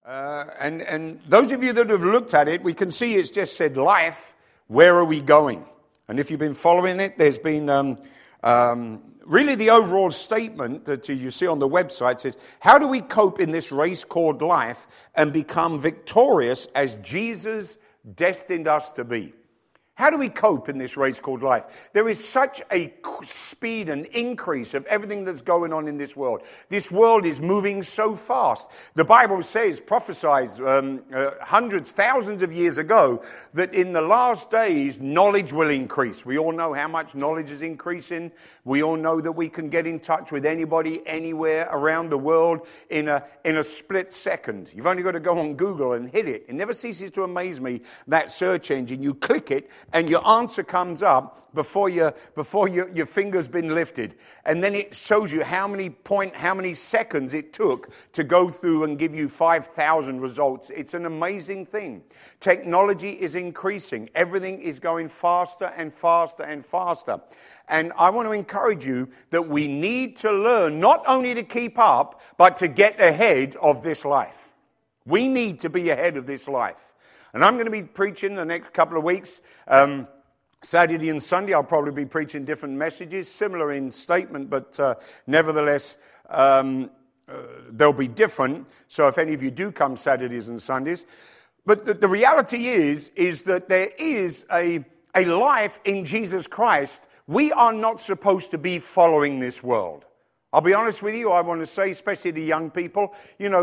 And those of you that have looked at it, we can see it's just said life, where are we going? And if you've been following it, there's been really the overall statement that you see on the website says, how do we cope in this race called life and become victorious as Jesus destined us to be? How do we cope in this race called life? There is such a speed and increase of everything that's going on in this world. This world is moving so fast. The Bible says, prophesies hundreds, thousands of years ago, that in the last days, knowledge will increase. We all know how much knowledge is increasing. We all know that we can get in touch with anybody, anywhere around the world in a split second. You've only got to go on Google and hit it. It never ceases to amaze me, that search engine. You click it, and your answer comes up before your finger's been lifted. And then it shows you how many seconds it took to go through and give you 5,000 results. It's an amazing thing. Technology is increasing. Everything is going faster and faster and faster. And I want to encourage you that we need to learn not only to keep up, but to get ahead of this life. We need to be ahead of this life. And I'm going to be preaching the next couple of weeks. Saturday and Sunday, I'll probably be preaching different messages, similar in statement, but nevertheless, they'll be different. So if any of you do come Saturdays and Sundays. But the reality is that there is a life in Jesus Christ. We are not supposed to be following this world. I'll be honest with you, I want to say, especially to young people,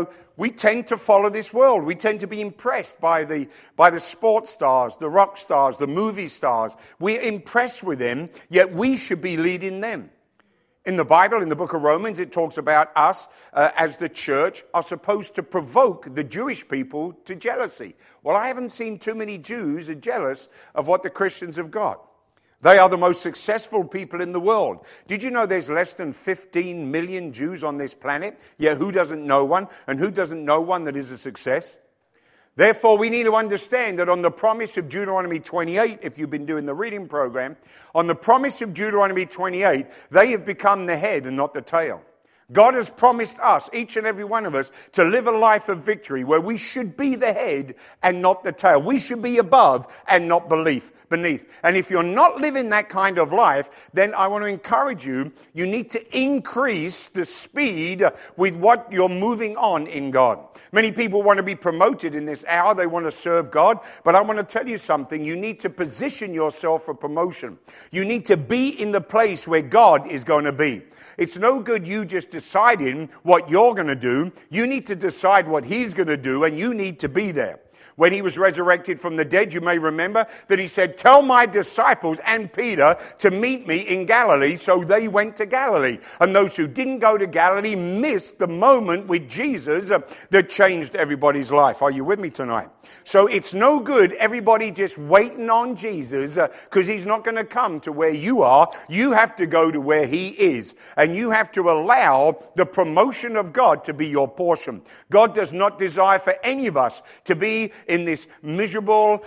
we tend to follow this world. We tend to be impressed by the sports stars, the rock stars, the movie stars. We're impressed with them, yet we should be leading them. In the Bible, in the book of Romans, it talks about us as the church are supposed to provoke the Jewish people to jealousy. Well, I haven't seen too many Jews are jealous of what the Christians have got. They are the most successful people in the world. Did you know there's less than 15 million Jews on this planet? Yet who doesn't know one? And who doesn't know one that is a success? Therefore, we need to understand that on the promise of Deuteronomy 28, if you've been doing the reading program, on the promise of Deuteronomy 28, they have become the head and not the tail. God has promised us, each and every one of us, to live a life of victory where we should be the head and not the tail. We should be above and not beneath. And if you're not living that kind of life, then I want to encourage you, you need to increase the speed with what you're moving on in God. Many people want to be promoted in this hour. They want to serve God. But I want to tell you something. You need to position yourself for promotion. You need to be in the place where God is going to be. It's no good you just deciding what you're going to do. You need to decide what He's going to do, and you need to be there. When He was resurrected from the dead, you may remember that He said, tell my disciples and Peter to meet me in Galilee. So they went to Galilee. And those who didn't go to Galilee missed the moment with Jesus that changed everybody's life. Are you with me tonight? So it's no good everybody just waiting on Jesus because He's not going to come to where you are. You have to go to where He is. And you have to allow the promotion of God to be your portion. God does not desire for any of us to be in this miserable,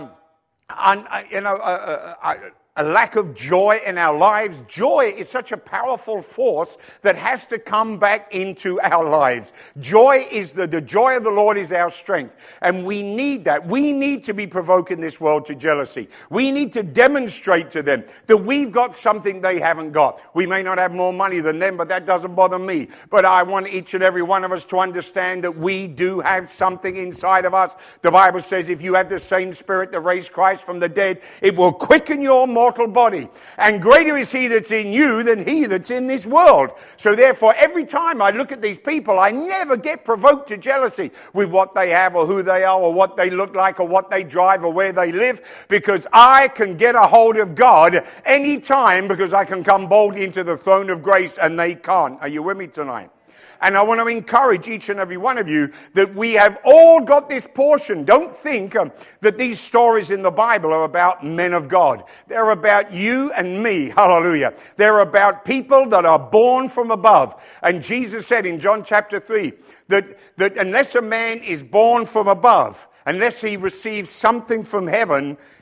a lack of joy in our lives. Joy is such a powerful force that has to come back into our lives. Joy is the joy of the Lord is our strength. And we need that. We need to be provoking this world to jealousy. We need to demonstrate to them that we've got something they haven't got. We may not have more money than them, but that doesn't bother me. But I want each and every one of us to understand that we do have something inside of us. The Bible says if you have the same Spirit that raised Christ from the dead, it will quicken your mortal body. And greater is He that's in you than he that's in this world. So therefore, every time I look at these people, I never get provoked to jealousy with what they have or who they are or what they look like or what they drive or where they live, because I can get a hold of God any time, because I can come boldly into the throne of grace and they can't. Are you with me tonight? And I want to encourage each and every one of you that we have all got this portion. Don't think that these stories in the Bible are about men of God. They're about you and me. Hallelujah. They're about people that are born from above. And Jesus said in John chapter 3 that unless a man is born from above, unless he receives something from heaven,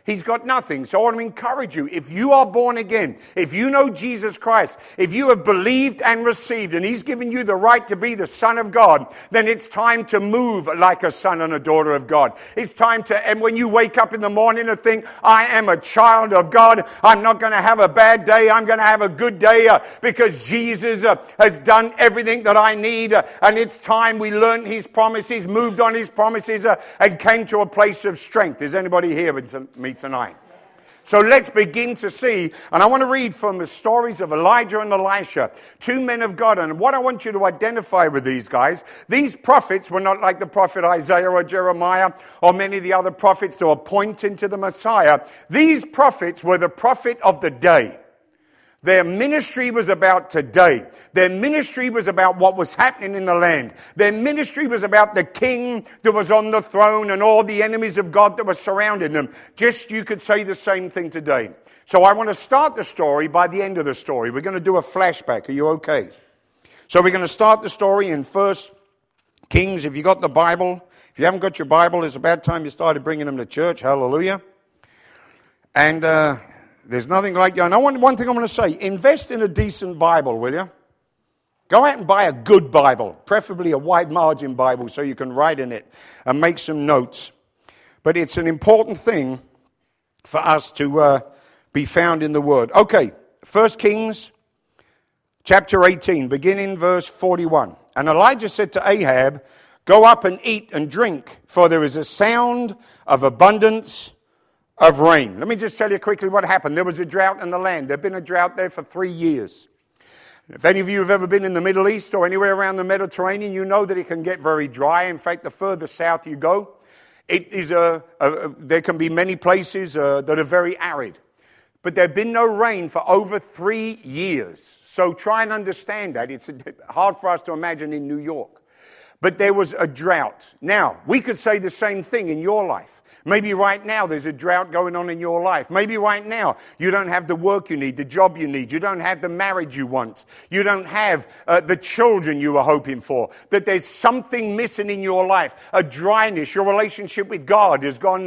He's got nothing. So I want to encourage you, if you are born again, if you know Jesus Christ, if you have believed and received, and He's given you the right to be the Son of God, then it's time to move like a son and a daughter of God. It's time to, and when you wake up in the morning and think, I am a child of God, I'm not going to have a bad day, I'm going to have a good day because Jesus has done everything that I need, and it's time we learned His promises, moved on His promises, and came to a place of strength. Is anybody here with me tonight? So let's begin to see, and I want to read from the stories of Elijah and Elisha, two men of God. And what I want you to identify with these guys, these prophets were not like the prophet Isaiah or Jeremiah or many of the other prophets that were pointing to the Messiah. These prophets were the prophet of the day. Their ministry was about today. Their ministry was about what was happening in the land. Their ministry was about the king that was on the throne and all the enemies of God that were surrounding them. Just you could say the same thing today. So I want to start the story by the end of the story. We're going to do a flashback. Are you okay? So we're going to start the story in 1 Kings. If you got the Bible, if you haven't got your Bible, it's about time you started bringing them to church. Hallelujah. And there's nothing like you. And one thing I'm going to say, invest in a decent Bible, will you? Go out and buy a good Bible, preferably a wide margin Bible so you can write in it and make some notes. But it's an important thing for us to be found in the Word. Okay, 1 Kings chapter 18, beginning verse 41. And Elijah said to Ahab, go up and eat and drink, for there is a sound of abundance of rain. Let me just tell you quickly what happened. There was a drought in the land. There had been a drought there for 3 years. If any of you have ever been in the Middle East or anywhere around the Mediterranean, you know that it can get very dry. In fact, the further south you go, it is there can be many places that are very arid. But there had been no rain for over 3 years. So try and understand that. It's hard for us to imagine in New York. But there was a drought. Now, we could say the same thing in your life. Maybe right now there's a drought going on in your life. Maybe right now you don't have the work you need, the job you need. You don't have the marriage you want. You don't have the children you were hoping for. That there's something missing in your life. A dryness. Your relationship with God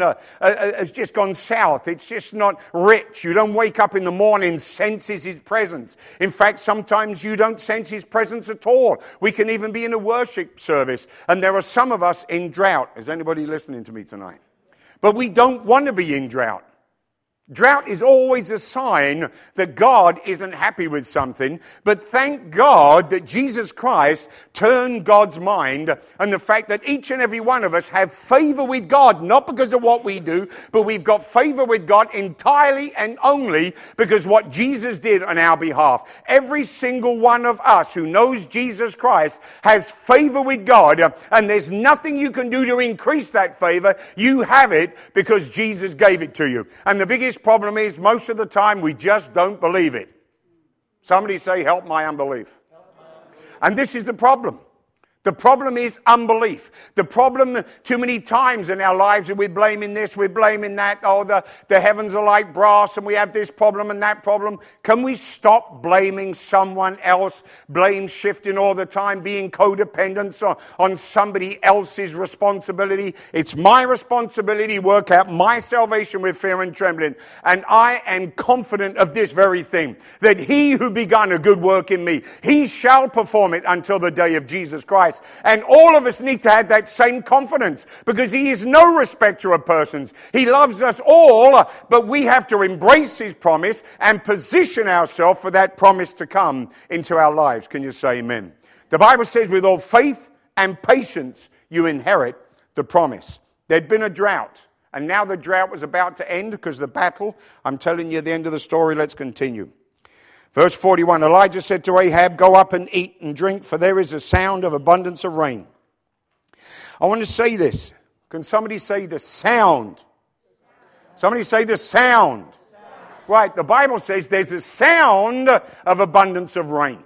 has just gone south. It's just not rich. You don't wake up in the morning senses His presence. In fact, sometimes you don't sense His presence at all. We can even be in a worship service. And there are some of us in drought. Is anybody listening to me tonight? But we don't want to be in drought. Drought is always a sign that God isn't happy with something. But thank God that Jesus Christ turned God's mind, and the fact that each and every one of us have favor with God, not because of what we do, but we've got favor with God entirely and only because what Jesus did on our behalf. Every single one of us who knows Jesus Christ has favor with God, and there's nothing you can do to increase that favor. You have it because Jesus gave it to you. And the biggest problem is most of the time we just don't believe it. Somebody say, help my unbelief. And this is the problem. The problem is unbelief. The problem too many times in our lives is we're blaming this, we're blaming that. Oh, the heavens are like brass and we have this problem and that problem. Can we stop blaming someone else? Blame shifting all the time, being codependent on somebody else's responsibility. It's my responsibility to work out my salvation with fear and trembling. And I am confident of this very thing, that He who begun a good work in me, He shall perform it until the day of Jesus Christ. And all of us need to have that same confidence because He is no respecter of persons. He loves us all, but we have to embrace His promise and position ourselves for that promise to come into our lives. Can you say amen? The Bible says with all faith and patience you inherit the promise. There'd been a drought, and now the drought was about to end because the battle. I'm telling you the end of the story. Let's continue. Verse 41, Elijah said to Ahab, go up and eat and drink, for there is a sound of abundance of rain. I want to say this. Can somebody say the sound? Somebody say the sound. Right, the Bible says there's a sound of abundance of rain.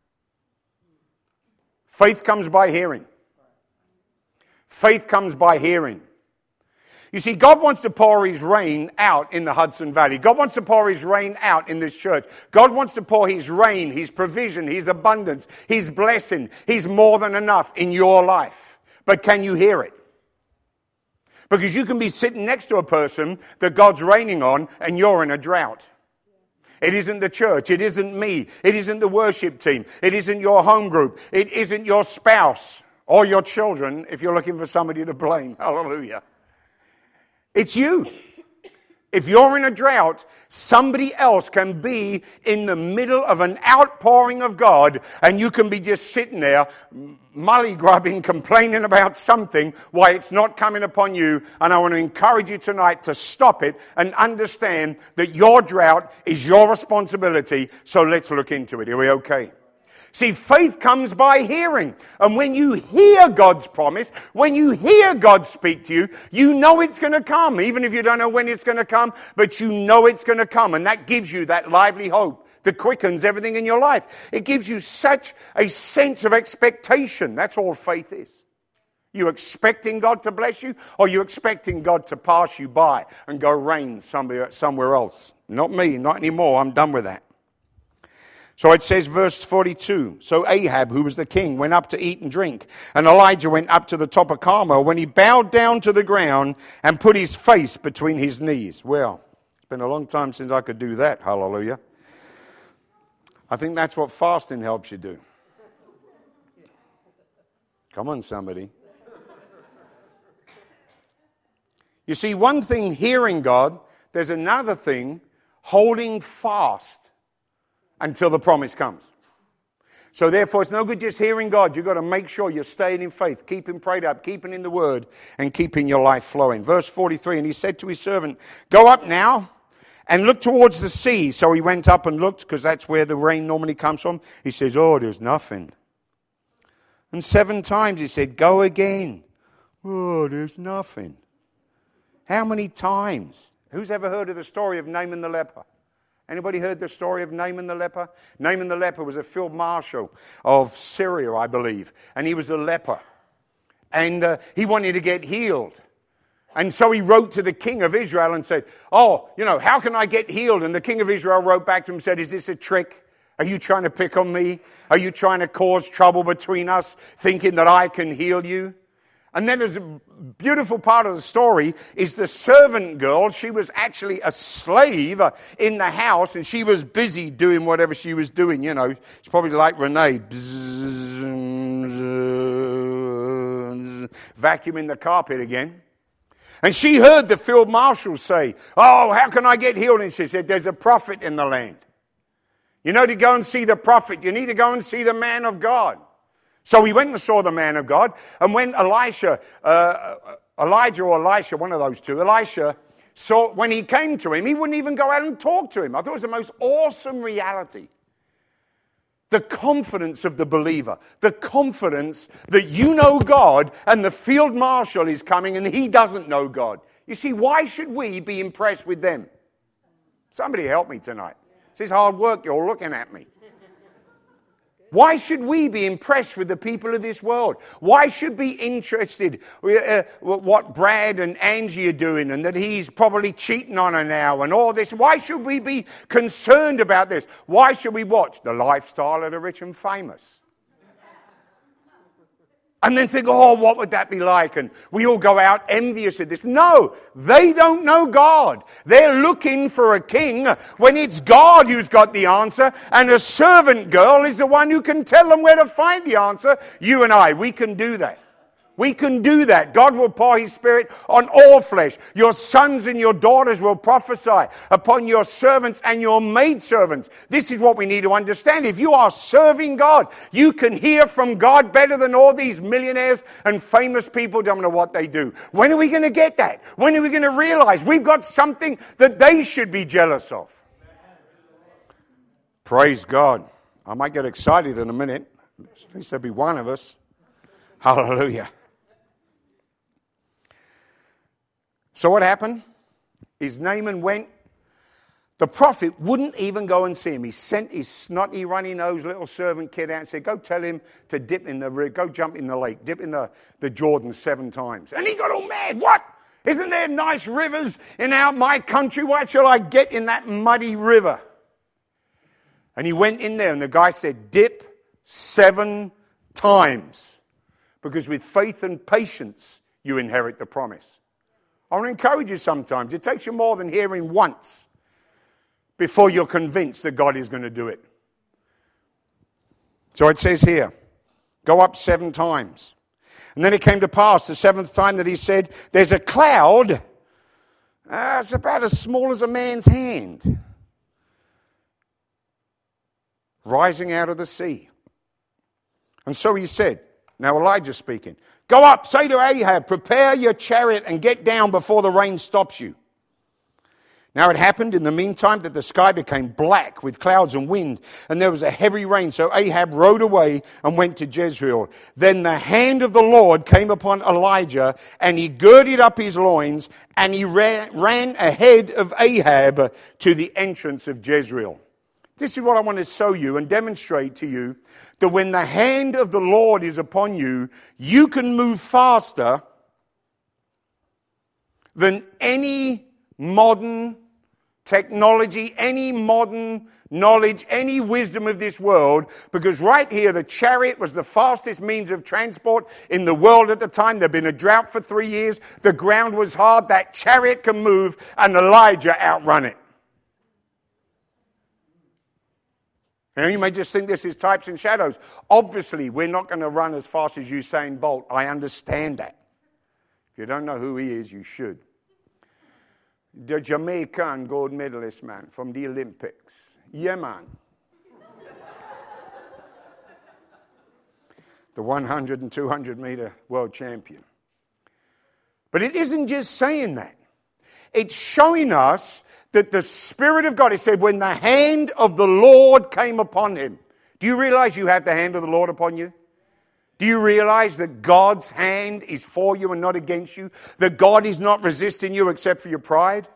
Faith comes by hearing. Faith comes by hearing. You see, God wants to pour His rain out in the Hudson Valley. God wants to pour His rain out in this church. God wants to pour His rain, His provision, His abundance, His blessing, His more than enough in your life. But can you hear it? Because you can be sitting next to a person that God's raining on and you're in a drought. It isn't the church. It isn't me. It isn't the worship team. It isn't your home group. It isn't your spouse or your children if you're looking for somebody to blame. Hallelujah. It's you. If you're in a drought, somebody else can be in the middle of an outpouring of God, and you can be just sitting there, mully-grubbing, complaining about something, why it's not coming upon you. And I want to encourage you tonight to stop it and understand that your drought is your responsibility. So let's look into it. Are we okay? See, faith comes by hearing. And when you hear God's promise, when you hear God speak to you, you know it's going to come. Even if you don't know when it's going to come, but you know it's going to come. And that gives you that lively hope that quickens everything in your life. It gives you such a sense of expectation. That's all faith is. You expecting God to bless you, or you expecting God to pass you by and go reign somewhere else? Not me, not anymore. I'm done with that. So it says, verse 42, so Ahab, who was the king, went up to eat and drink, and Elijah went up to the top of Carmel when he bowed down to the ground and put his face between his knees. Well, it's been a long time since I could do that, hallelujah. I think that's what fasting helps you do. Come on, somebody. You see, one thing hearing God, there's another thing holding fast until the promise comes. So therefore, it's no good just hearing God. You've got to make sure you're staying in faith, keeping prayed up, keeping in the word, and keeping your life flowing. Verse 43, and he said to his servant, go up now and look towards the sea. So he went up and looked, because that's where the rain normally comes from. He says, oh, there's nothing. And 7 times he said, go again. Oh, there's nothing. How many times? Who's ever heard of the story of Naaman the leper? Anybody heard the story of Naaman the leper? Naaman the leper was a field marshal of Syria, I believe. And he was a leper. And he wanted to get healed. And so he wrote to the king of Israel and said, oh, how can I get healed? And the king of Israel wrote back to him and said, is this a trick? Are you trying to pick on me? Are you trying to cause trouble between us, thinking that I can heal you? And then there's a beautiful part of the story is the servant girl. She was actually a slave in the house, and she was busy doing whatever she was doing. It's probably like Renee, vacuuming the carpet again. And she heard the field marshal say, oh, how can I get healed? And she said, there's a prophet in the land. To go and see the prophet, you need to go and see the man of God. So he went and saw the man of God, and when Elijah, one of those two, Elisha, saw, when he came to him, he wouldn't even go out and talk to him. I thought it was the most awesome reality. The confidence of the believer, the confidence that you know God and the field marshal is coming and he doesn't know God. You see, why should we be impressed with them? Somebody help me tonight. This is hard work, you're looking at me. Why should we be impressed with the people of this world? Why should we be interested what Brad and Angie are doing and that he's probably cheating on her now and all this? Why should we be concerned about this? Why should we watch the lifestyle of the rich and famous? And then think, oh, what would that be like? And we all go out envious of this. No, they don't know God. They're looking for a king when it's God who's got the answer, and a servant girl is the one who can tell them where to find the answer. You and I, we can do that. We can do that. God will pour His Spirit on all flesh. Your sons and your daughters will prophesy upon your servants and your maidservants. This is what we need to understand. If you are serving God, you can hear from God better than all these millionaires and famous people. Don't know what they do. When are we going to get that? When are we going to realize we've got something that they should be jealous of? Praise God. I might get excited in a minute. At least there'll be one of us. Hallelujah. So what happened is Naaman went. The prophet wouldn't even go and see him. He sent his snotty, runny-nosed little servant kid out and said, go tell him to dip in the river, go jump in the lake, dip in the Jordan 7 times. And he got all mad. What? Isn't there nice rivers in my country? Why shall I get in that muddy river? And he went in there and the guy said, dip 7 times. Because with faith and patience, you inherit the promise. I want to encourage you sometimes. It takes you more than hearing once before you're convinced that God is going to do it. So it says here, go up 7 times. And then it came to pass the 7th time that he said, there's a cloud, it's about as small as a man's hand, rising out of the sea. And so he said, now Elijah speaking, go up, say to Ahab, prepare your chariot and get down before the rain stops you. Now it happened in the meantime that the sky became black with clouds and wind, and there was a heavy rain. So Ahab rode away and went to Jezreel. Then the hand of the Lord came upon Elijah, and he girded up his loins, and he ran ahead of Ahab to the entrance of Jezreel. This is what I want to show you and demonstrate to you, that when the hand of the Lord is upon you, you can move faster than any modern technology, any modern knowledge, any wisdom of this world, because right here the chariot was the fastest means of transport in the world at the time. There'd been a drought for 3 years. The ground was hard. That chariot can move, and Elijah outrun it. Now, you may just think this is types and shadows. Obviously, we're not going to run as fast as Usain Bolt. I understand that. If you don't know who he is, you should. The Jamaican gold medalist, man, from the Olympics. Yeah, man. The 100 and 200 meter world champion. But it isn't just saying that. It's showing us that the Spirit of God, it said, when the hand of the Lord came upon him. Do you realize you have the hand of the Lord upon you? Do you realize that God's hand is for you and not against you? That God is not resisting you except for your pride?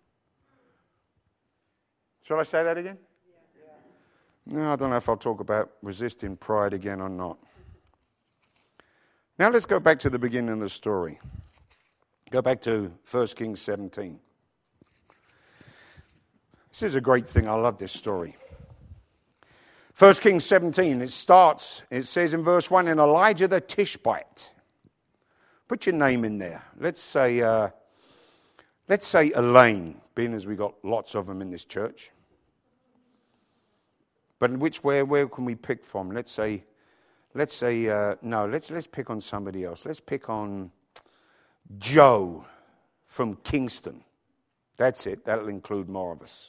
Shall I say that again? No, I don't know if I'll talk about resisting pride again or not. Now let's go back to the beginning of the story. Go back to 1 Kings 17. This is a great thing. I love this story. 1 Kings 17, it says in verse 1, and Elijah the Tishbite. Put your name in there. Let's say Elaine, being as we got lots of them in this church. But where can we pick from? Let's pick on somebody else. Let's pick on Joe from Kingston. That's it. That'll include more of us.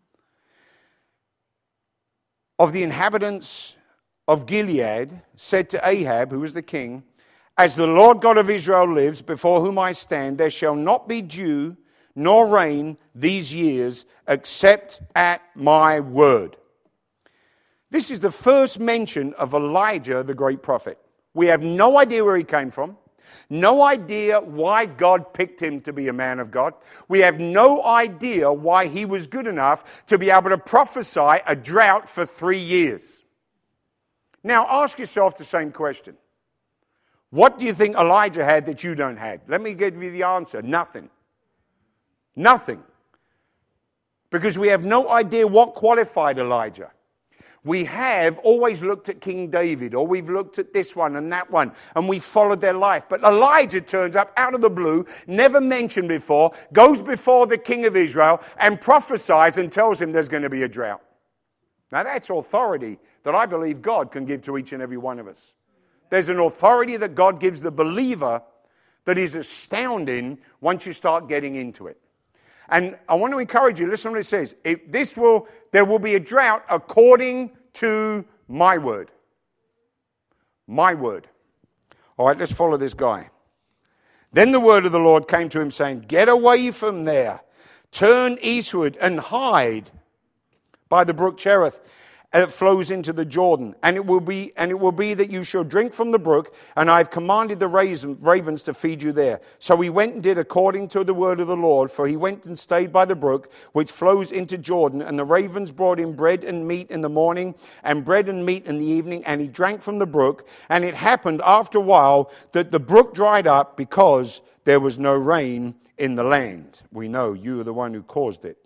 Of the inhabitants of Gilead said to Ahab, who was the king, as the Lord God of Israel lives, before whom I stand, there shall not be dew nor rain these years, except at my word. This is the first mention of Elijah, the great prophet. We have no idea where he came from. No idea why God picked him to be a man of God. We have no idea why he was good enough to be able to prophesy a drought for 3 years. Now ask yourself the same question. What do you think Elijah had that you don't have? Let me give you the answer. Nothing. Nothing. Because we have no idea what qualified Elijah. We have always looked at King David, or we've looked at this one and that one, and we followed their life. But Elijah turns up out of the blue, never mentioned before, goes before the king of Israel and prophesies and tells him there's going to be a drought. Now that's authority that I believe God can give to each and every one of us. There's an authority that God gives the believer that is astounding once you start getting into it. And I want to encourage you, listen to what it says. There will be a drought according to my word. My word. All right, let's follow this guy. Then the word of the Lord came to him saying, get away from there. Turn eastward and hide by the brook Cherith. It flows into the Jordan, and it will be that you shall drink from the brook, and I have commanded the ravens to feed you there. So he went and did according to the word of the Lord, for he went and stayed by the brook, which flows into Jordan, and the ravens brought him bread and meat in the morning, and bread and meat in the evening, and he drank from the brook. And it happened after a while that the brook dried up because there was no rain in the land. We know you are the one who caused it.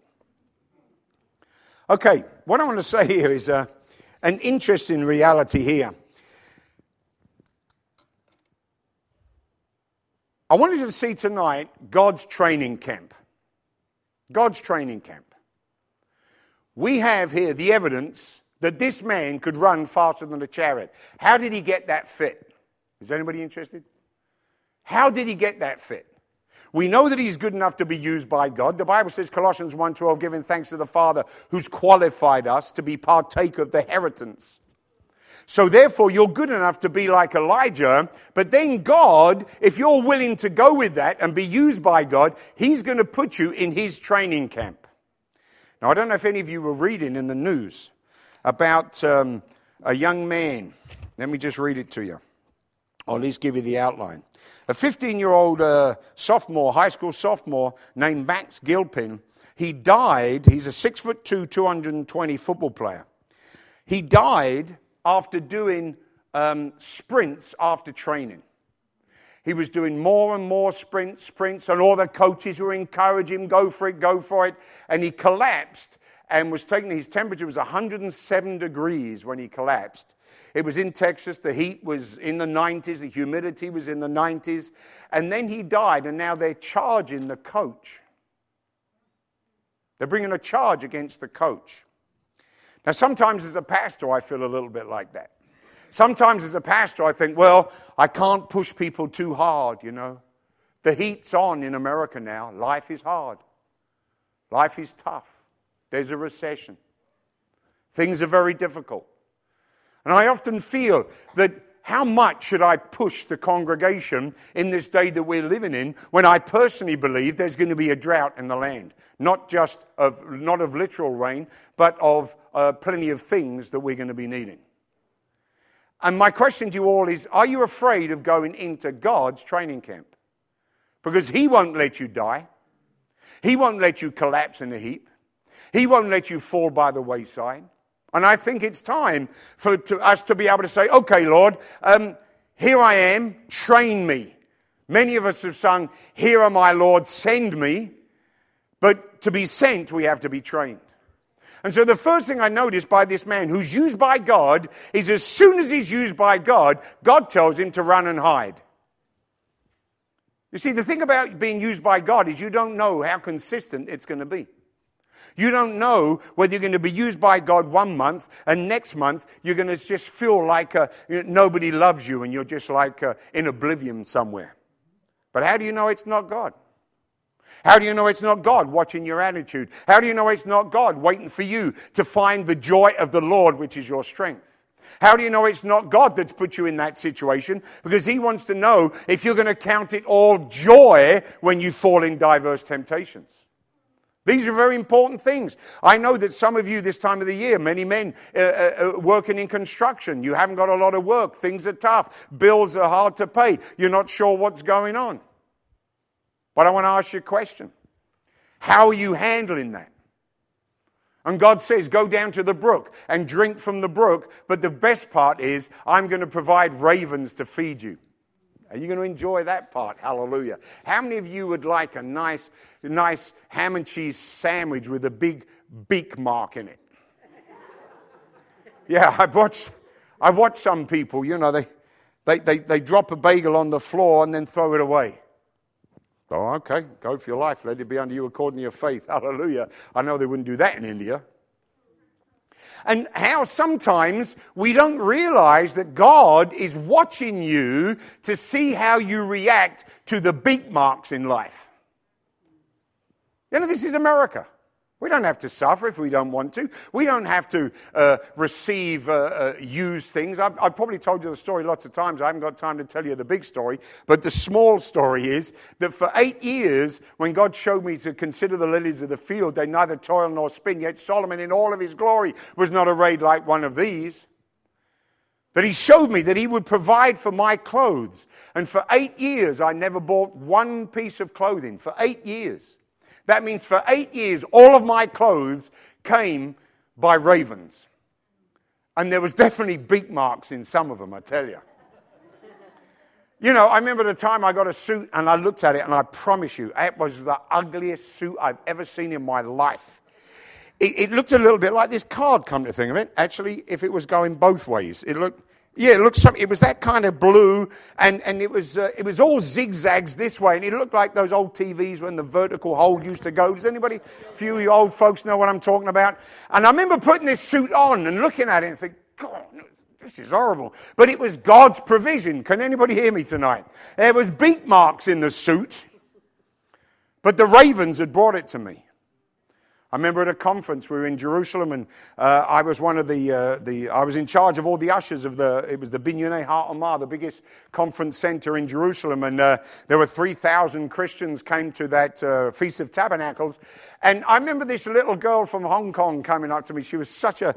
Okay, what I want to say here is an interesting reality here. I wanted you to see tonight God's training camp. God's training camp. We have here the evidence that this man could run faster than a chariot. How did he get that fit? Is anybody interested? How did he get that fit? We know that he's good enough to be used by God. The Bible says, Colossians 1:12, giving thanks to the Father who's qualified us to be partaker of the inheritance. So therefore, you're good enough to be like Elijah, but then God, if you're willing to go with that and be used by God, he's going to put you in his training camp. Now, I don't know if any of you were reading in the news about a young man. Let me just read it to you, or at least give you the outline. A 15-year-old sophomore, high school sophomore, named Max Gilpin, he died. He's a 6'2", 220 football player. He died after doing sprints after training. He was doing more and more sprints, and all the coaches were encouraging him, go for it, and he collapsed and was taken, his temperature was 107 degrees when he collapsed. It was in Texas, the heat was in the 90s, the humidity was in the 90s, and then he died, and now they're charging the coach. They're bringing a charge against the coach. Now, sometimes as a pastor, I feel a little bit like that. Sometimes as a pastor, I think, well, I can't push people too hard, you know. The heat's on in America now. Life is hard. Life is tough. There's a recession. Things are very difficult. And I often feel that how much should I push the congregation in this day that we're living in when I personally believe there's going to be a drought in the land? Not of literal rain, but of plenty of things that we're going to be needing. And my question to you all is, are you afraid of going into God's training camp? Because he won't let you die. He won't let you collapse in a heap. He won't let you fall by the wayside. And I think it's time for us to be able to say, okay, Lord, here I am, train me. Many of us have sung, here am I, Lord, send me. But to be sent, we have to be trained. And so the first thing I noticed by this man who's used by God is as soon as he's used by God, God tells him to run and hide. You see, the thing about being used by God is you don't know how consistent it's going to be. You don't know whether you're going to be used by God one month and next month you're going to just feel like nobody loves you and you're just like in oblivion somewhere. But how do you know it's not God? How do you know it's not God watching your attitude? How do you know it's not God waiting for you to find the joy of the Lord, which is your strength? How do you know it's not God that's put you in that situation? Because he wants to know if you're going to count it all joy when you fall in diverse temptations. These are very important things. I know that some of you this time of the year, many men working in construction, you haven't got a lot of work. Things are tough. Bills are hard to pay. You're not sure what's going on. But I want to ask you a question. How are you handling that? And God says, go down to the brook and drink from the brook. But the best part is, I'm going to provide ravens to feed you. Are you going to enjoy that part? Hallelujah. How many of you would like a nice ham and cheese sandwich with a big beak mark in it? Yeah, I watch some people, you know, they drop a bagel on the floor and then throw it away. Oh, okay, go for your life. Let it be unto you according to your faith. Hallelujah. I know they wouldn't do that in India. And how sometimes we don't realize that God is watching you to see how you react to the beak marks in life. You know, this is America. We don't have to suffer if we don't want to. We don't have to use things. I've probably told you the story lots of times. I haven't got time to tell you the big story. But the small story is that for 8 years, when God showed me to consider the lilies of the field, they neither toil nor spin, yet Solomon in all of his glory was not arrayed like one of these. That he showed me that he would provide for my clothes. And for 8 years, I never bought one piece of clothing. For 8 years. That means for 8 years, all of my clothes came by ravens. And there was definitely beak marks in some of them, I tell you. You know, I remember the time I got a suit and I looked at it and I promise you, it was the ugliest suit I've ever seen in my life. It looked a little bit like this card, come to think of it. Actually, if it was going both ways, it looked Yeah, it was that kind of blue, and it was all zigzags this way, and it looked like those old TVs when the vertical hold used to go. Does anybody, a few of you old folks know what I'm talking about? And I remember putting this suit on and looking at it and thinking, God, this is horrible. But it was God's provision. Can anybody hear me tonight? There was beak marks in the suit, but the ravens had brought it to me. I remember at a conference, we were in Jerusalem, and I was one of I was in charge of all the ushers of it was the Binyanei Ha'omah, the biggest conference center in Jerusalem, and there were 3,000 Christians came to that Feast of Tabernacles, and I remember this little girl from Hong Kong coming up to me. She was a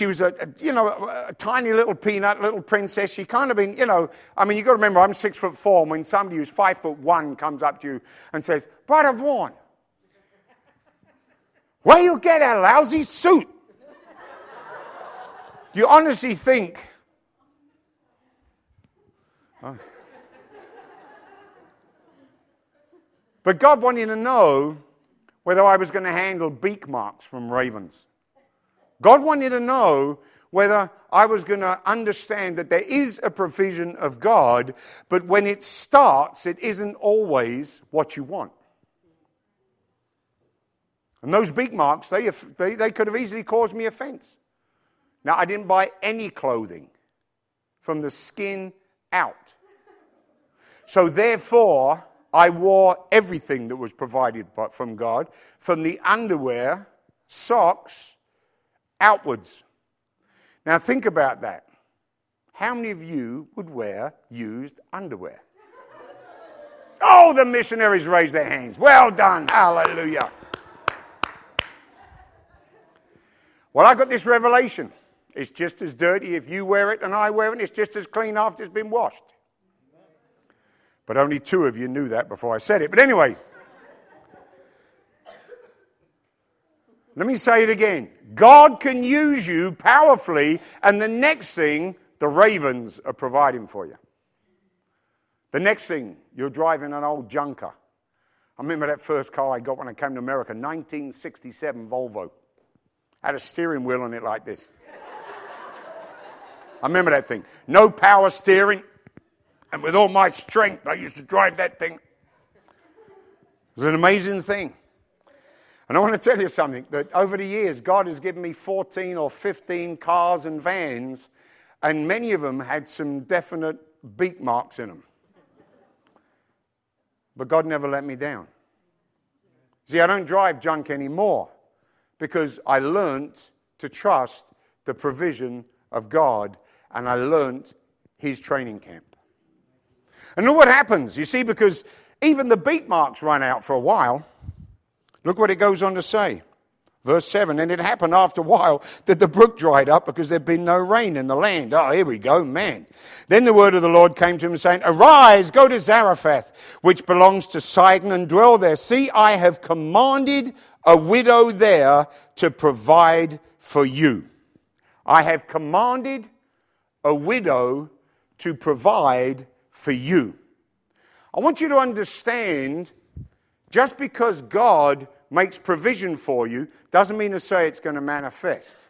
tiny little peanut, little princess. She kind of been, you've got to remember, I'm 6'4", and when somebody who's 5'1" comes up to you and says, Brother Vaughan, where you get a lousy suit? You honestly think, oh. But God wanted to know whether I was going to handle beak marks from ravens. God wanted to know whether I was going to understand that there is a provision of God, but when it starts, it isn't always what you want. And those beak marks, they could have easily caused me offense. Now, I didn't buy any clothing from the skin out. So therefore, I wore everything that was provided from God, from the underwear, socks, outwards. Now think about that. How many of you would wear used underwear? Oh, the missionaries raised their hands. Well done. Hallelujah. Well, I got this revelation. It's just as dirty if you wear it and I wear it. It's just as clean after it's been washed. But only 2 of you knew that before I said it. But anyway, let me say it again. God can use you powerfully, and the next thing, the ravens are providing for you. The next thing, you're driving an old junker. I remember that first car I got when I came to America, 1967 Volvo. Had a steering wheel on it like this. I remember that thing. No power steering. And with all my strength, I used to drive that thing. It was an amazing thing. And I want to tell you something, that over the years, God has given me 14 or 15 cars and vans, and many of them had some definite beak marks in them. But God never let me down. See, I don't drive junk anymore, because I learned to trust the provision of God, and I learned His training camp. And look what happens, you see, because even the beak marks run out for a while. Look what it goes on to say. Verse 7, and it happened after a while that the brook dried up because there had been no rain in the land. Oh, here we go, man. Then the word of the Lord came to him saying, Arise, go to Zarephath, which belongs to Sidon, and dwell there. See, I have commanded a widow there to provide for you. I have commanded a widow to provide for you. I want you to understand, just because God makes provision for you doesn't mean to say it's going to manifest.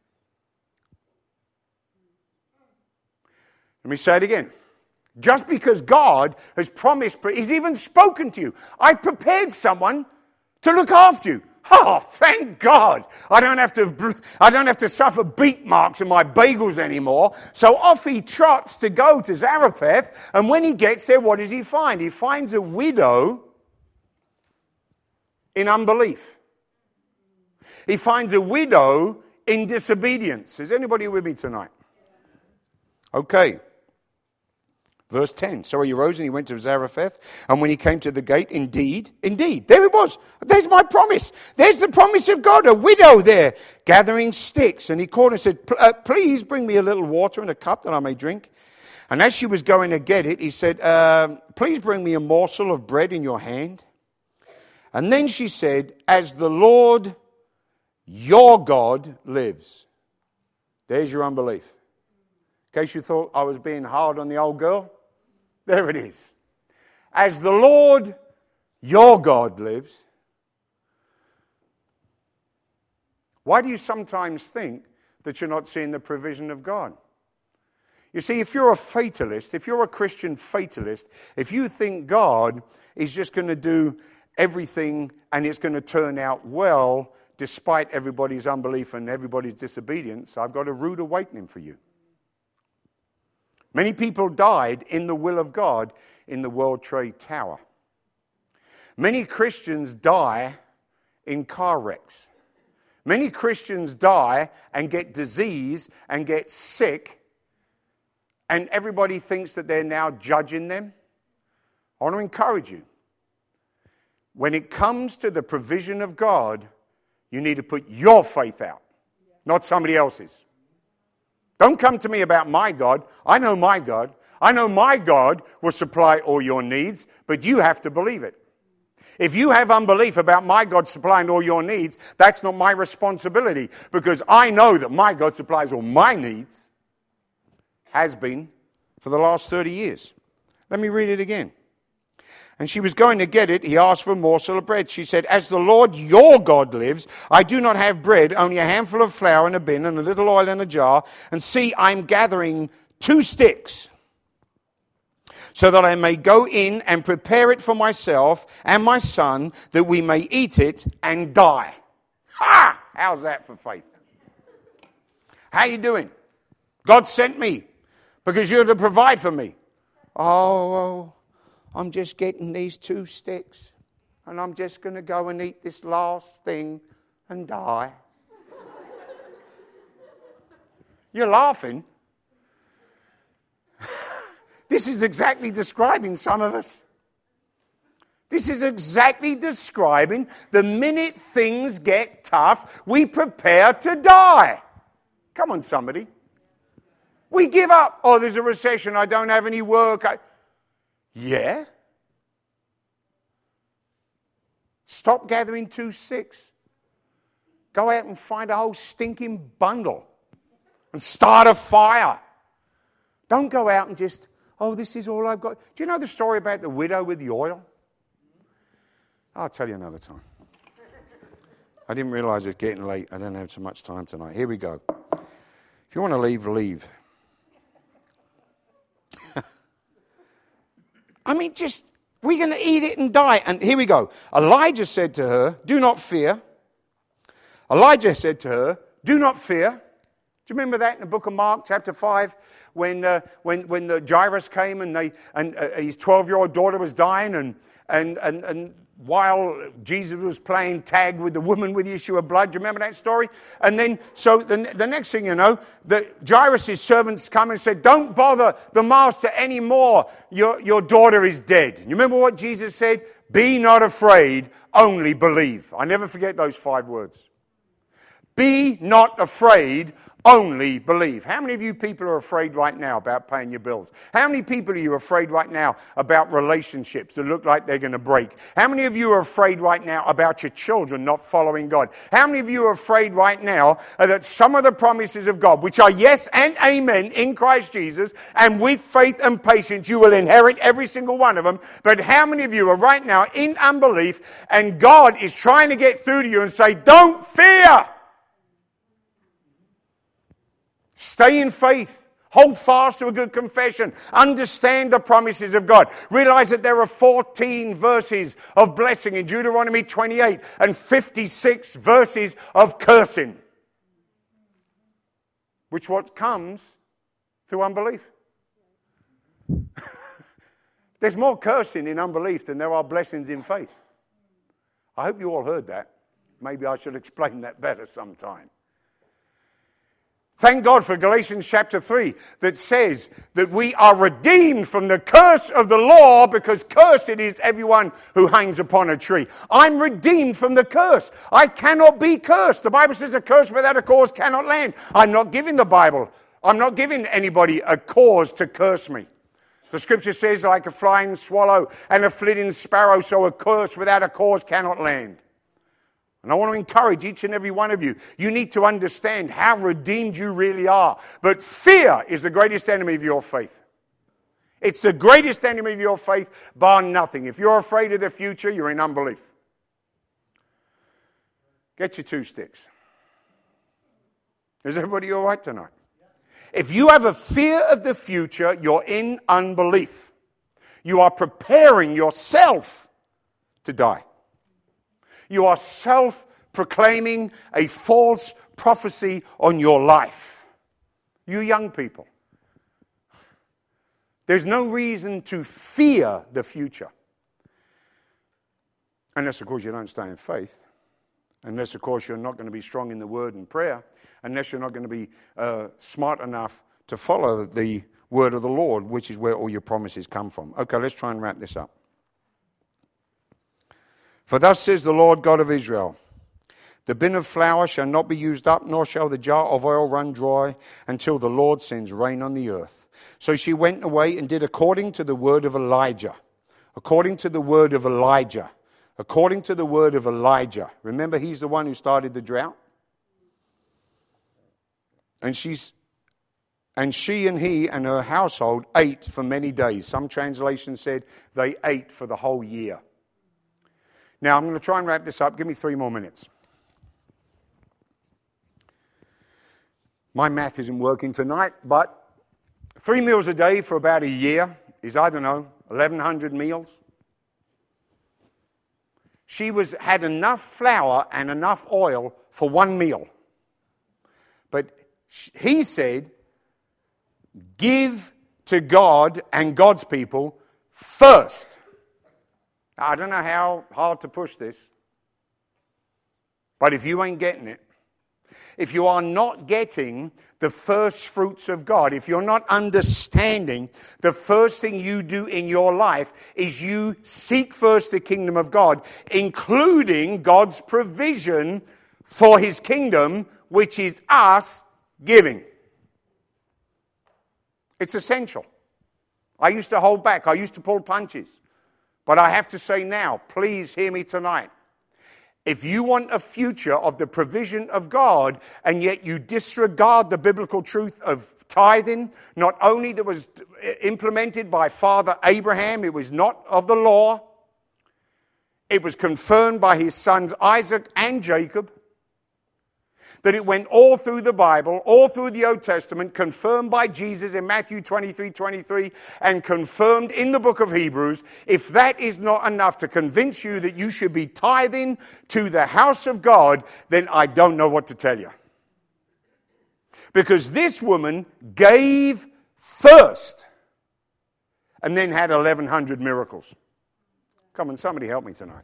Let me say it again. Just because God has promised, He's even spoken to you. I've prepared someone to look after you. Oh, thank God. I don't have to suffer beak marks in my bagels anymore. So off he trots to go to Zarephath. And when he gets there, what does he find? He finds a widow in unbelief. He finds a widow in disobedience. Is anybody with me tonight? Okay. Verse 10, so he arose and he went to Zarephath, and when he came to the gate, indeed, there it was. There's my promise. There's the promise of God, a widow there, gathering sticks. And he called and said, please bring me a little water in a cup that I may drink. And as she was going to get it, he said, please bring me a morsel of bread in your hand. And then she said, as the Lord your God lives. There's your unbelief. In case you thought I was being hard on the old girl, there it is. As the Lord your God lives. Why do you sometimes think that you're not seeing the provision of God? You see, if you're a fatalist, if you're a Christian fatalist, if you think God is just going to do everything and it's going to turn out well despite everybody's unbelief and everybody's disobedience, I've got a rude awakening for you. Many people died in the will of God in the World Trade Tower. Many Christians die in car wrecks. Many Christians die and get disease and get sick, and everybody thinks that they're now judging them. I want to encourage you. When it comes to the provision of God, you need to put your faith out, not somebody else's. Don't come to me about my God. I know my God. I know my God will supply all your needs, but you have to believe it. If you have unbelief about my God supplying all your needs, that's not my responsibility, because I know that my God supplies all my needs, has been for the last 30 years. Let me read it again. And she was going to get it. He asked for a morsel of bread. She said, as the Lord your God lives, I do not have bread, only a handful of flour in a bin and a little oil in a jar. And see, I'm gathering 2 sticks so that I may go in and prepare it for myself and my son, that we may eat it and die. Ha! How's that for faith? How you doing? God sent me because you're to provide for me. Oh, I'm just getting these 2 sticks and I'm just going to go and eat this last thing and die. You're laughing. This is exactly describing some of us. This is exactly describing the minute things get tough, we prepare to die. Come on, somebody. We give up. Oh, there's a recession. I don't have any work. Yeah? Stop gathering 2 sticks. Go out and find a whole stinking bundle and start a fire. Don't go out and just, oh, this is all I've got. Do you know the story about the widow with the oil? I'll tell you another time. I didn't realize it's getting late. I don't have so much time tonight. Here we go. If you want to leave, leave. I mean, we're going to eat it and die. And here we go. Elijah said to her, do not fear. Elijah said to her, do not fear. Do you remember that in the book of Mark, chapter 5, when the Jairus came and his 12-year-old daughter was dying, and while Jesus was playing tag with the woman with the issue of blood? Do you remember that story? And then, so the next thing you know, Jairus' servants come and said, don't bother the master anymore. Your daughter is dead. You remember what Jesus said? Be not afraid, only believe. I never forget those 5 words. Be not afraid, only believe. How many of you people are afraid right now about paying your bills? How many people are you afraid right now about relationships that look like they're going to break? How many of you are afraid right now about your children not following God? How many of you are afraid right now that some of the promises of God, which are yes and amen in Christ Jesus, and with faith and patience you will inherit every single one of them, but how many of you are right now in unbelief and God is trying to get through to you and say, don't fear? Stay in faith. Hold fast to a good confession. Understand the promises of God. Realize that there are 14 verses of blessing in Deuteronomy 28 and 56 verses of cursing, which what comes through unbelief. There's more cursing in unbelief than there are blessings in faith. I hope you all heard that. Maybe I should explain that better sometime. Thank God for Galatians chapter 3 that says that we are redeemed from the curse of the law, because cursed is everyone who hangs upon a tree. I'm redeemed from the curse. I cannot be cursed. The Bible says a curse without a cause cannot land. I'm not giving the Bible. I'm not giving anybody a cause to curse me. The scripture says like a flying swallow and a flitting sparrow, so a curse without a cause cannot land. And I want to encourage each and every one of you. You need to understand how redeemed you really are. But fear is the greatest enemy of your faith. It's the greatest enemy of your faith, bar nothing. If you're afraid of the future, you're in unbelief. Get your 2 sticks. Is everybody all right tonight? If you have a fear of the future, you're in unbelief. You are preparing yourself to die. You are self-proclaiming a false prophecy on your life. You young people, there's no reason to fear the future. Unless, of course, you don't stay in faith. Unless, of course, you're not going to be strong in the word and prayer. Unless you're not going to be smart enough to follow the word of the Lord, which is where all your promises come from. Okay, let's try and wrap this up. For thus says the Lord God of Israel, the bin of flour shall not be used up, nor shall the jar of oil run dry, until the Lord sends rain on the earth. So she went away and did according to the word of Elijah. According to the word of Elijah. According to the word of Elijah. Remember, he's the one who started the drought. And she and he and her household ate for many days. Some translations said they ate for the whole year. Now, I'm going to try and wrap this up. Give me 3 more minutes. My math isn't working tonight, but 3 meals a day for about a year is, 1,100 meals. She had enough flour and enough oil for 1 meal. But he said, give to God and God's people first. I don't know how hard to push this, but if you ain't getting it, if you are not getting the first fruits of God, if you're not understanding the first thing you do in your life is you seek first the kingdom of God, including God's provision for his kingdom, which is us giving. It's essential. I used to hold back. I used to pull punches. But I have to say now, please hear me tonight. If you want a future of the provision of God, and yet you disregard the biblical truth of tithing, not only that was implemented by Father Abraham, it was not of the law, it was confirmed by his sons Isaac and Jacob, that it went all through the Bible, all through the Old Testament, confirmed by Jesus in Matthew 23, and confirmed in the book of Hebrews. If that is not enough to convince you that you should be tithing to the house of God, then I don't know what to tell you. Because this woman gave first and then had 1,100 miracles. Come on, somebody help me tonight.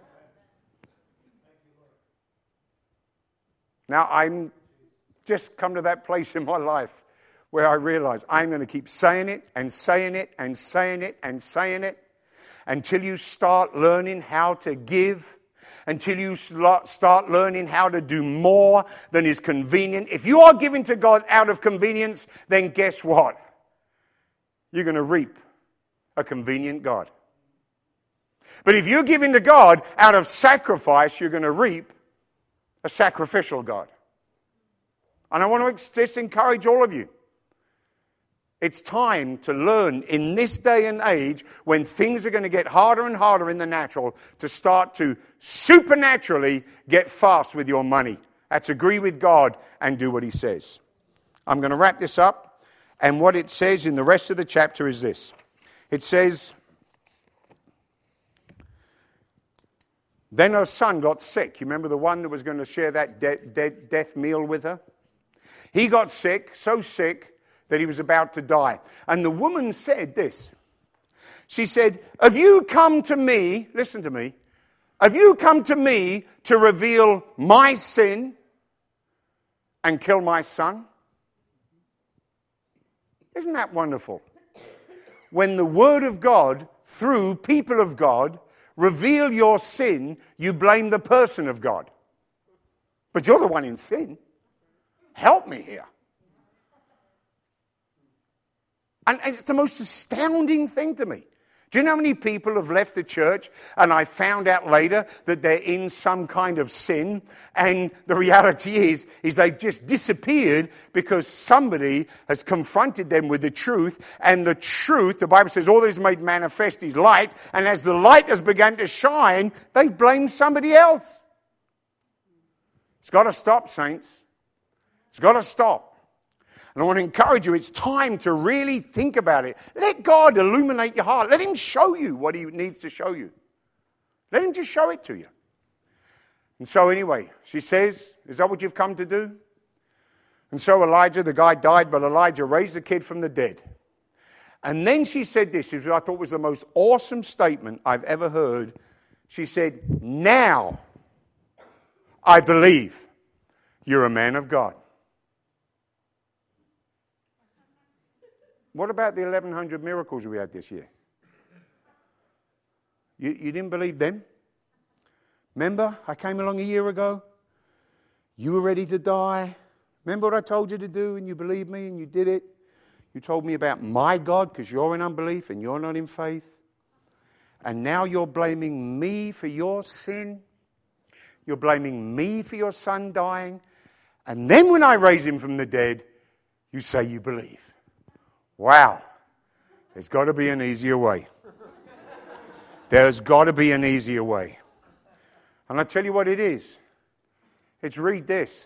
Now, I'm just come to that place in my life where I realize I'm going to keep saying it and saying it and saying it and saying it until you start learning how to give, until you start learning how to do more than is convenient. If you are giving to God out of convenience, then guess what? You're going to reap a convenient God. But if you're giving to God out of sacrifice, you're going to reap a sacrificial God. And I want to just encourage all of you. It's time to learn in this day and age when things are going to get harder and harder in the natural to start to supernaturally get fast with your money. That's agree with God and do what he says. I'm going to wrap this up. And what it says in the rest of the chapter is this. It says, then her son got sick. You remember the one that was going to share that death meal with her? He got sick, so sick that he was about to die. And the woman said this. She said, have you come to me, listen to me, have you come to me to reveal my sin and kill my son? Isn't that wonderful? When the Word of God, through people of God, reveal your sin, you blame the person of God. But you're the one in sin. Help me here. And it's the most astounding thing to me. Do you know how many people have left the church and I found out later that they're in some kind of sin, and the reality is they've just disappeared because somebody has confronted them with the truth, and the truth, the Bible says, all that is made manifest is light, and as the light has begun to shine, they've blamed somebody else. It's got to stop, saints. It's got to stop. And I want to encourage you, it's time to really think about it. Let God illuminate your heart. Let him show you what he needs to show you. Let him just show it to you. And so anyway, she says, is that what you've come to do? And so Elijah, the guy died, but Elijah raised the kid from the dead. And then she said this, which I thought was the most awesome statement I've ever heard. She said, now I believe you're a man of God. What about the 1,100 miracles we had this year? You didn't believe them? Remember, I came along a year ago. You were ready to die. Remember what I told you to do, and you believed me, and you did it. You told me about my God because you're in unbelief and you're not in faith. And now you're blaming me for your sin. You're blaming me for your son dying. And then when I raise him from the dead, you say you believe. Wow. There's got to be an easier way. There's got to be an easier way. And I tell you what it is. It's read this.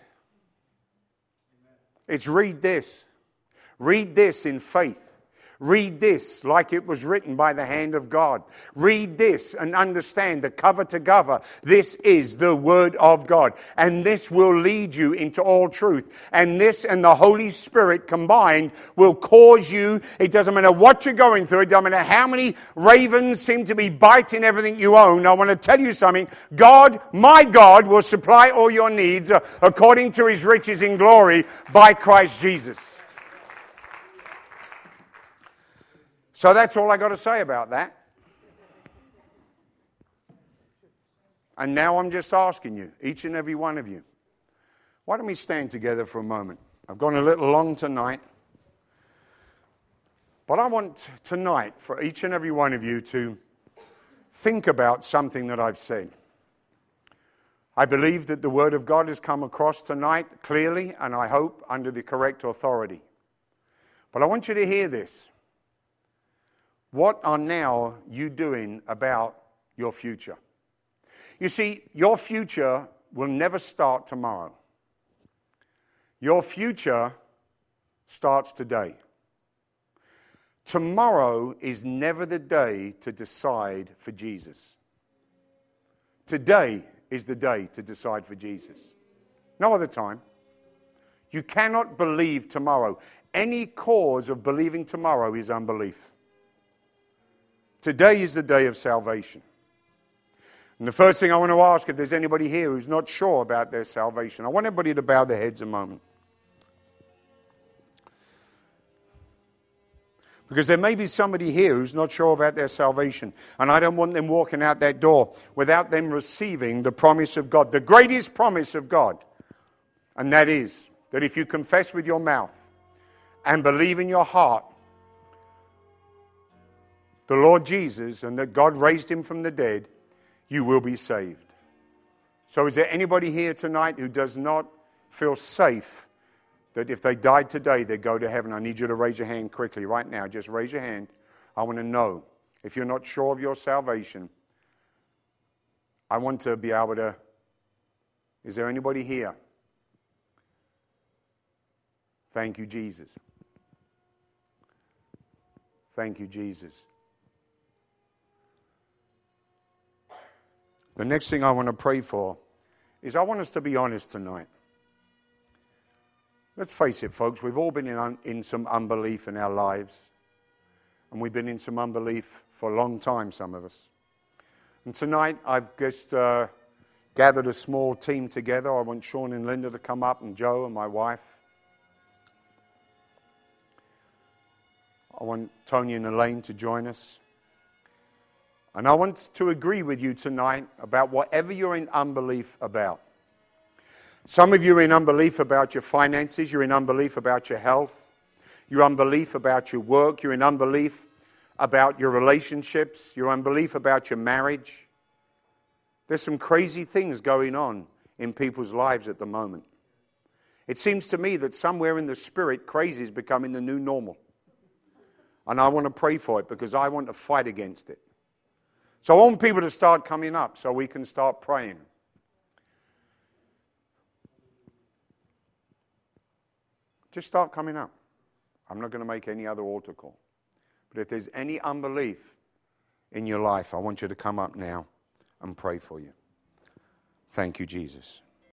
It's read this. Read this in faith. Read this like it was written by the hand of God. Read this and understand that cover to cover, this is the Word of God. And this will lead you into all truth. And this and the Holy Spirit combined will cause you, it doesn't matter what you're going through, it doesn't matter how many ravens seem to be biting everything you own. I want to tell you something. God, my God, will supply all your needs according to his riches in glory by Christ Jesus. So that's all I got to say about that. And now I'm just asking you, each and every one of you, why don't we stand together for a moment? I've gone a little long tonight. But I want tonight for each and every one of you to think about something that I've said. I believe that the Word of God has come across tonight clearly, and I hope under the correct authority. But I want you to hear this. What are now you doing about your future? You see, your future will never start tomorrow. Your future starts today. Tomorrow is never the day to decide for Jesus. Today is the day to decide for Jesus. No other time. You cannot believe tomorrow. Any cause of believing tomorrow is unbelief. Today is the day of salvation. And the first thing I want to ask, if there's anybody here who's not sure about their salvation, I want everybody to bow their heads a moment. Because there may be somebody here who's not sure about their salvation. And I don't want them walking out that door without them receiving the promise of God. The greatest promise of God. And that is that if you confess with your mouth and believe in your heart the Lord Jesus and that God raised him from the dead, you will be saved. So is there anybody here tonight who does not feel safe that if they died today, they'd go to heaven? I need you to raise your hand quickly right now. Just raise your hand. I want to know. If you're not sure of your salvation, I want to be able to... Is there anybody here? Thank you, Jesus. Thank you, Jesus. The next thing I want to pray for is I want us to be honest tonight. Let's face it, folks, we've all been in some unbelief in our lives. And we've been in some unbelief for a long time, some of us. And tonight I've just gathered a small team together. I want Sean and Linda to come up, and Joe and my wife. I want Tony and Elaine to join us. And I want to agree with you tonight about whatever you're in unbelief about. Some of you are in unbelief about your finances. You're in unbelief about your health. You're in unbelief about your work. You're in unbelief about your relationships. You're in unbelief about your marriage. There's some crazy things going on in people's lives at the moment. It seems to me that somewhere in the spirit, crazy is becoming the new normal. And I want to pray for it because I want to fight against it. So I want people to start coming up so we can start praying. just start coming up. I'm not going to make any other altar call. But if there's any unbelief in your life, I want you to come up now and pray for you. Thank you, Jesus.